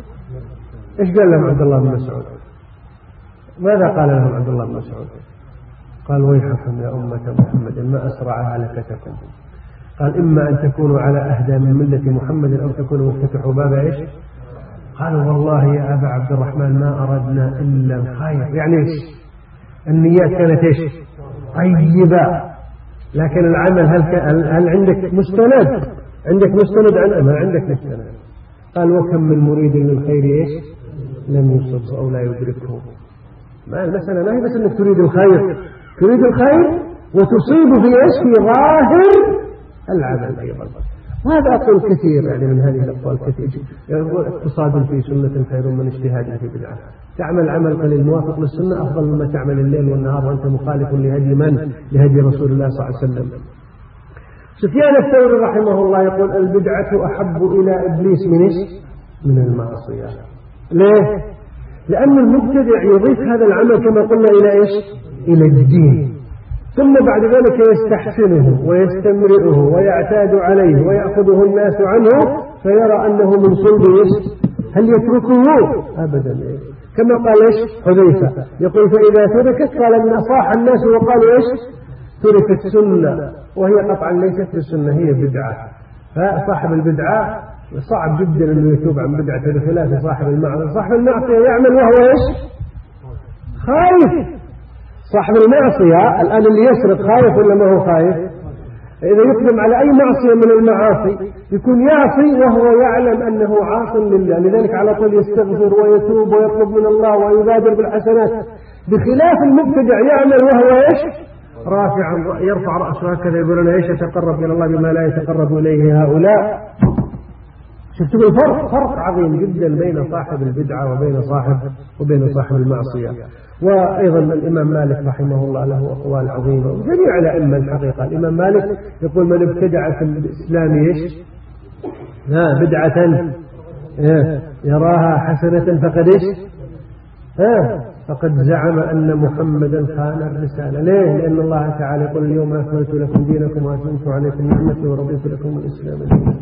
ايش قال لهم عبد الله بن مسعود؟ ماذا قال لهم عبد الله بن مسعود؟ قال ويحكم يا أمة محمد ما أسرع هلكتكم. قال إما أن تكونوا على أهدى من ملة محمد أو تكونوا مفتتحوا باب ايش؟ قالوا والله يا أبا عبد الرحمن ما أردنا إلا الخير. يعني ايش؟ النيات كانت ايش؟ طيبة، لكن العمل هل عندك مستند؟ عندك مستند عن ما عندك مستند. قال وكم من مريد للخير ايش؟ لم يصب أو لا يدركه. ما المسألة ما هي بس أنك تريد الخير، تريد الخير وتصيب في ايش؟ في ظاهر العمل أيضا. وهذا أقول كثير يعني من هذه الأقوال كثير. يقول اقتصاد في سنة خير من اجتهاد في بدعة. تعمل عمل قليل موافق للسنة أفضل مما تعمل الليل والنهار وأنت مخالف لهدي من؟ لهدي رسول الله صلى الله عليه وسلم. سفيان الثوري رحمه الله يقول البدعة أحب إلى إبليس من المعصية. ليه؟ لأن المبتدع يضيف هذا العمل كما قلنا إلى إيش؟ إلى الدين، ثم بعد ذلك يستحسنه ويستمرئه ويعتاد عليه ويأخذه الناس عنه فيرى أنه من صلب إيش؟ هل يتركه؟ أبدا. كما قال إيش؟ حذيفة يقول فإذا تركت قال من أصاح الناس وقالوا إيش؟ تركت سنة، وهي قطعا ليست السنة، هي بدعة. فصاحب البدعة صعب جدا أنه يتوب عن بدعة بخلاف صاحب المعصية. صاحب المعصية يعمل وهو إيش؟ خايف. صاحب المعصية الآن اللي يسرق خايف ولا ما هو خايف؟ إذا يقدم على أي معصية من المعاصي يكون يعصي وهو يعلم أنه عاص لله، لذلك على طول يستغفر ويتوب ويطلب من الله ويبادر بالحسنات، بخلاف المبتدع يعمل وهو إيش؟ رافعا يرفع رأسه هكذا يقول أنا إيش أتقرب إلى الله بما لا يتقرب إليه هؤلاء. شفتوا الفرق؟ فرق عظيم جدا بين صاحب البدعة وبين صاحب المعصية. وأيضا الإمام مالك رحمه الله له أقوال عظيمة وجميع الأئمة الحقيقة. الإمام مالك يقول من ابتدع في الإسلام إيش؟ بدعة يراها حسنة فقد إيش؟ فقد زعم أن محمدا خان الرسالة. ليه؟ لأن الله تعالى يقول اليوم أكملت لكم دينكم وأتممت عليكم نعمتي ورضيت لكم الإسلام دينا.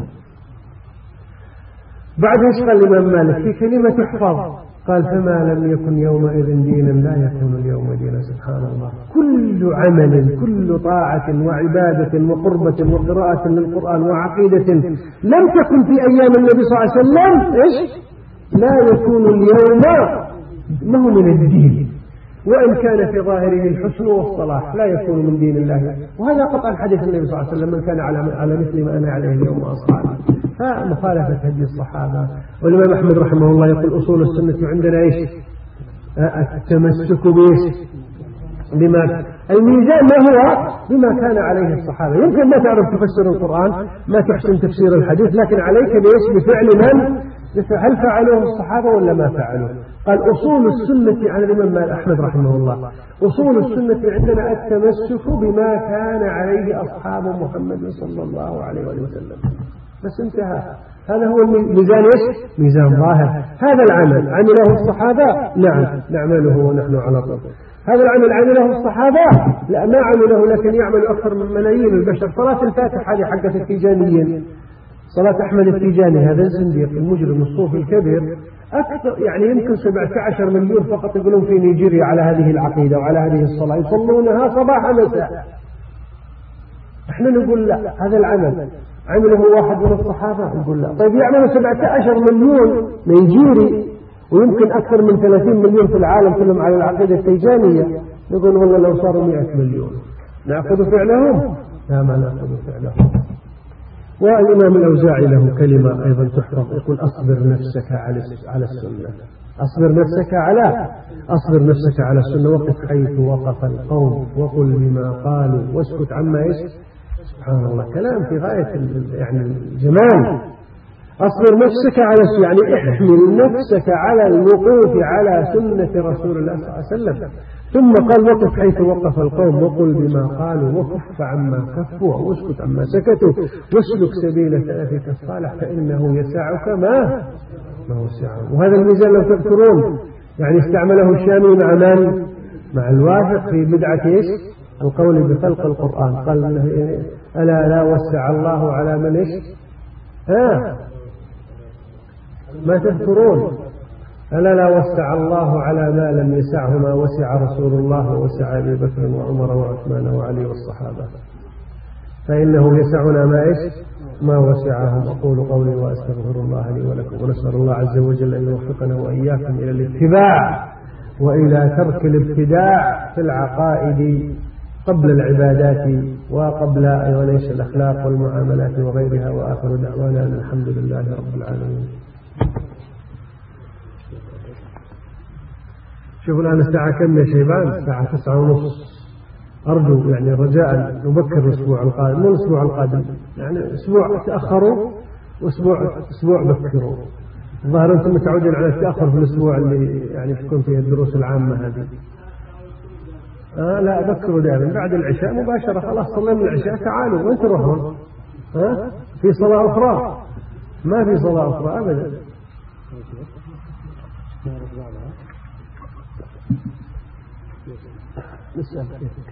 بعد إيش قال الإمام مالك في كلمة تحفظ؟ قال فما لم يكن يومئذ دينا لا يكون اليوم دينا. سبحان الله. كل عمل كل طاعة وعبادة وقربة وقراءة للقرآن وعقيدة لم تكن في أيام النبي صلى الله عليه وسلم إيش؟ لا يكون اليوم ما هو من الدين، وإن كان في ظاهره الحسن والصلاح لا يكون من دين الله. وهذا قطعا حديث النبي صلى الله عليه وسلم من كان على مثل ما أنا عليه اليوم وأصحابي. فمخالفة هدي الصحابة. والإمام أحمد رحمه الله يقول أصول السنة عندنا إيش؟ التمسك بإيش؟ بما الميزان ما هو بما كان عليه الصحابة. يمكن ما تعرف تفسر القرآن، ما تحسن تفسير الحديث، لكن عليك بإيش؟ بفعل من؟ هل فعلوه الصحابة ولا ما فعلوه؟ قال أصول السنة عن الإمام أحمد رحمه الله أصول السنة عندنا التمسك بما كان عليه أصحاب محمد صلى الله عليه وسلم. بس انتهى. هذا هو الميزان إيش؟ ميزان ظاهر. هذا العمل عمله الصحابة نعم نعمله ونحن على طول. هذا العمل عمله الصحابة لا ما عمله، لكن يعمل أكثر من ملايين البشر. صلاة الفاتحة هذه حقة التيجانيين، صلاة أحمد التيجاني هذا الزنديق المجرم الصوفي الكبير أكثر يعني يمكن 17 مليون فقط يقولون في نيجيريا على هذه العقيدة وعلى هذه الصلاة يصلونها صباح مساء. احنا نقول لا، هذا العمل عمله واحد من الصحابة نقول لا. طيب يعملوا 17 مليون نيجيري ويمكن أكثر من 30 مليون في العالم كلهم على العقيدة التيجانية، نقول والله لو صاروا 100 مليون نأخذ فعلهم؟ لا ما نأخذ فعلهم. والإمام الأوزاعي له كلمة أيضا تحفظ، يقول أصبر نفسك على السنة، أصبر نفسك على السنة، وقف حيث وقف القوم وقل بما قالوا واسكت عما سبحان الله، كلام في غاية يعني الجمال. أصبر نفسك على يعني احمل نفسك على الوقوف على سنة رسول الله صلى الله عليه وسلم. ثم قال وقف حيث وقف القوم وقل بما قالوا وكف عما كفوا واسكت عما سكتوا واسلك سبيل سلفك الصالح فإنه يسعك ما وسعه. وهذا الميزان لو تذكرون يعني استعمله الشامي مع من؟ مع الوافق في بدعة القول بخلق القرآن، قال ألا لا وسع الله على من ما تذكرون؟ ألا لا وسع الله على ما لم يسعه ما وسع رسول الله ووسع أبي بكر وعمر وعثمان وعلي والصحابة، فإنه يسعنا ما وسعهم. أقول قولي وأستغفر الله لي ولكم، ونسأل الله عز وجل أن يوفقنا وإياكم إلى الاتباع وإلى ترك الابتداع في العقائد قبل العبادات وقبل الأخلاق والمعاملات وغيرها. وآخر دعوانا الحمد لله رب العالمين. شوفوا الآن الساعة كم يا شيبان؟ الساعة 9:30. أرجو يعني رجاء نبكر الأسبوع القادم، مو الأسبوع القادم يعني أسبوع تأخروا وأسبوع بكروا. الظاهر أنتم متعودين على التأخر في الأسبوع اللي يعني تكون فيه الدروس العامة هذه. لا بكروا دائما بعد العشاء مباشرة، خلاص صلينا العشاء تعالوا وين تروحون؟ في صلاة أخرى؟ ما في صلاة أخرى أبدا. نسأل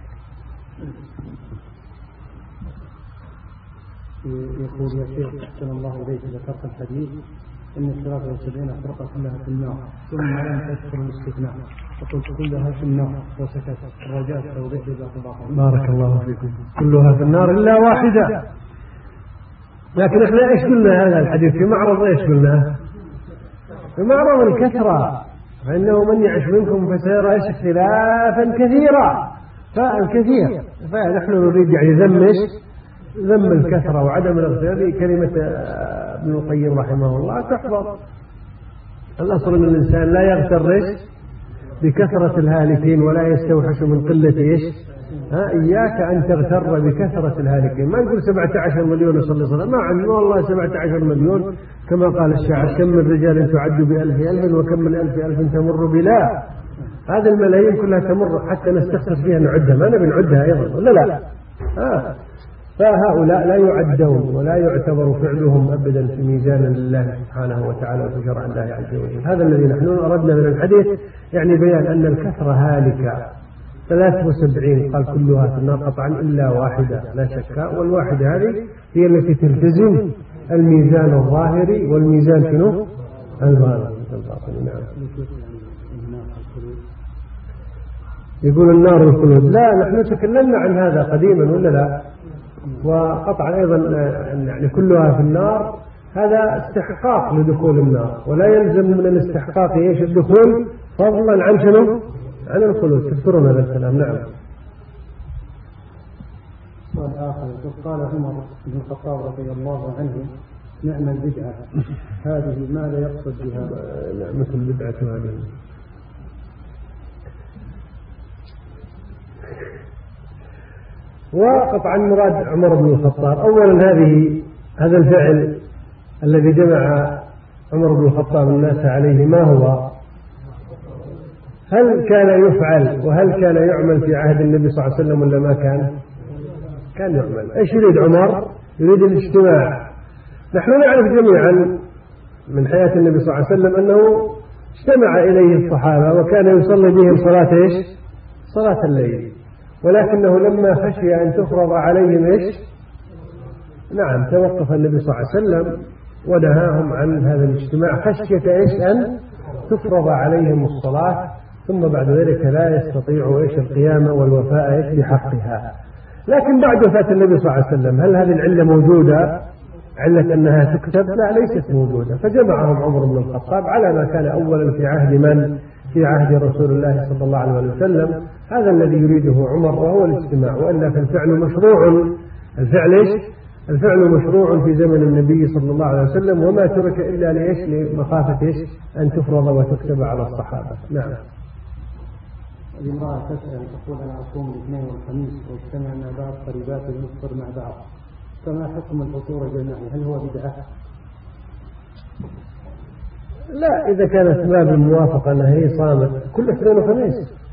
يقول يا شيخ أحسن الله إليك ذكرت الحديث أن 73 فرقة كلها في النار ثم لم تذكر الاستثناء فقلت كلها في النار وسكت الرجاء توضيح جزاك الله خير. بارك الله فيكم. كلها في النار إلا واحدة. لكن احنا ايش قلنا هذا الحديث في معرض ايش قلنا؟ في معرض الكثرة، فإنه من يعش منكم فسيرى اختلافا كثيرا فالكثير، فنحن نريد يعني ذم الكثرة وعدم الاغتياب. كلمة ابن القيم رحمه الله تحفظ. الأصل أن الإنسان لا يغتر بكثرة الهالكين ولا يستوحش من قلة إياك أن تغتر بكثرة الهالكين. ما نقول 17 مليون يصلي صلاة، ما عندنا والله 17 مليون كما قال الشاعر كم من رجال تعد ب1000 وكم من 1000 تمر بلا. هذه الملايين كلها تمر حتى نستخلص فيها نعدها، ما نبي نعدها أيضا ولا لا؟ فهؤلاء لا يعدون ولا يعتبر فعلهم أبدا في ميزان الله سبحانه وتعالى وفي شرع الله عز وجل. هذا الذي نحن أردنا من الحديث يعني بيان أن الكثرة هالكة. 73 قال كلها في النار قطعا إلا واحدة لا شك، والواحدة هذه هي التي تلتزم الميزان الظاهري والميزان شنو؟ الباطني. نعم. يقول النار الخلود، لا نحن تكلمنا عن هذا قديما ولا لا؟ وقطعا أيضا يعني كلها في النار هذا استحقاق لدخول النار، ولا يلزم من الاستحقاق الدخول فضلا عن شنو؟ عن الخلود. تذكرون هذا الكلام؟ نعم. سؤال آخر قال عمر بن الخطاب رضي الله عنه نعم البدعة هذه ماذا يقصد بها؟ مثل البدعة هذه وقطعا مراد عمر بن الخطاب. أولا هذا الفعل الذي جمع عمر بن الخطاب الناس عليه ما هو؟ هل كان يفعل وهل كان يعمل في عهد النبي صلى الله عليه وسلم ولا ما كان يعمل؟ ايش يريد عمر؟ يريد الاجتماع. نحن نعرف جميعا من حياة النبي صلى الله عليه وسلم أنه اجتمع إليه الصحابة وكان يصلي بهم صلاة الليل، ولكنه لما خشي أن تفرض عليهم نعم توقف النبي صلى الله عليه وسلم ونهاهم عن هذا الاجتماع خشية أن تفرض عليهم الصلاة ثم بعد ذلك لا يستطيعوا القيام والوفاء بحقها. لكن بعد وفاة النبي صلى الله عليه وسلم هل هذه العلة موجودة؟ علة أنها تكتب؟ لا، ليست موجودة. فجمعهم عمر بن الخطاب على ما كان أولا في عهد من؟ في عهد رسول الله صلى الله عليه وسلم. هذا الذي يريده عمر وهو الاجتماع، وإلا فالفعل مشروع. الفعل الفعل مشروع في زمن النبي صلى الله عليه وسلم، وما ترك إلا لإيش؟ لمخافة إيش؟ أن تفرض وتكتب على الصحابة. نعم. الامرأة تسأل تقول أنا أصوم الاثنين والخميس واجتمعنا بعض قريبات ونفطر مع بعض، فما حكم الفطور الجماعي؟ هل هو بدعة؟ لا، إذا كانت باب الموافقة أنها هي صامت كل اثنين وخميس.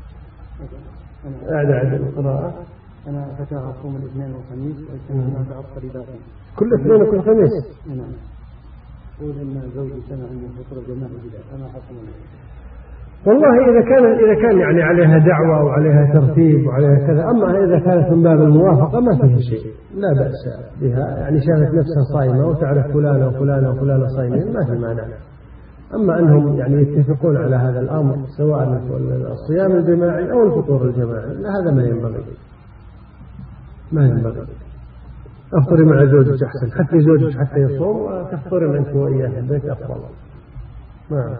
أعد القراءة. أنا فتاة أصوم الاثنين والخميس واجتمعنا مع بعض قريبات كل اثنين وكل خميس. نعم. أقول إن زوجي سمع أن الفطور الجماعي بدعة، فما حكم؟ والله إذا كان يعني عليها دعوة وعليها ترتيب وعليها كذا، أما إذا كانت من باب الموافقة ما فيها شيء، لا بأس بها، يعني شافت نفسها صائمة وتعرف فلانة وفلانة وفلانة صائمين ما في مانع. أما أنهم يعني يتفقون على هذا الأمر سواء الصيام الجماعي أو الفطور الجماعي، هذا ما ينبغي. أفطري مع زوجك أحسن، حتى زوجك حتى يصوم وتفطري أنت وإياه في البيت أفضل. نعم.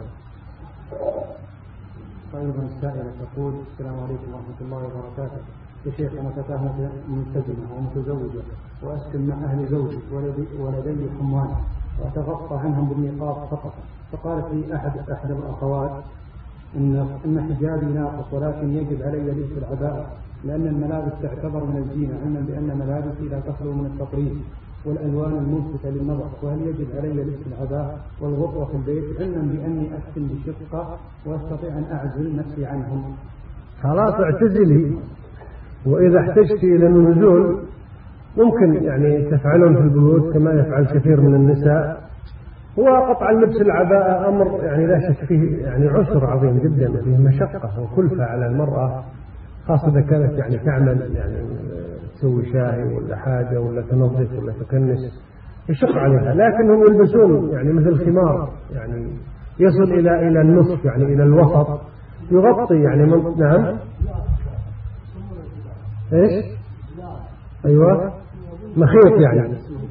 أيضا السائلة تقول: السلام عليكم ورحمة الله وبركاته، يا شيخ أنا فتاة ملتزمة ومتزوجة وأسكن مع أهل زوجي ولدي حموان وأتغطى عنهم بالنقاب فقط، فقالت لي أحد الأخوات إن حجابي ناقص ولكن يجب علي لبس العباءة لأن الملابس تعتبر من الزينة، علما بأن ملابسي لا تخلو من التطريز والألوان الملفتة للنظر، وهل يجب علي لبس العباءة والغطوة في البيت، علما بأني أسكن بشقة وأستطيع أن أعزل نفسي عنهم؟ خلاص اعتزلي، وإذا احتجت إلى النزول ممكن يعني تفعلون في البيوت كما يفعل كثير من النساء. وقطع لبس العباءة أمر يعني لا شك فيه يعني عسر عظيم جدا، فيه مشقة وكلفة على المرأة، خاصة إذا كانت يعني تعمل يعني تسوي شاي ولا حاجة ولا تنظف ولا تكنس يشق عليها، لكنهم يلبسون يعني مثل خمار يعني يصل إلى النصف يعني إلى الوسط يغطي يعني نعم. إيش؟ أيوة مخيط يعني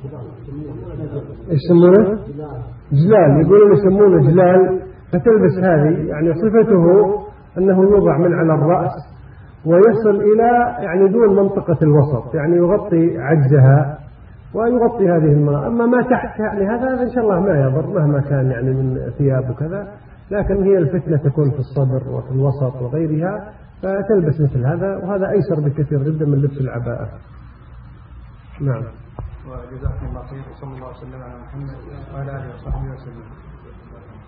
يسمونه جلال، يقولون يسمونه جلال، فتلبس هذه يعني صفته أنه يوضع من على الرأس ويصل إلى يعني دون منطقة الوسط، يعني يغطي عجزها ويغطي هذه المرأة. أما ما تحت يعني هذا إن شاء الله ما يضر مهما كان يعني من ثياب وكذا، لكن هي الفتنة تكون في الصدر وفي الوسط وغيرها، فتلبس مثل هذا، وهذا أيسر بكثير جدا من لبس العباءة. نعم. وجزاكم الله خير، وصلى الله وسلم على محمد وعلى آله وصحبه وسلم.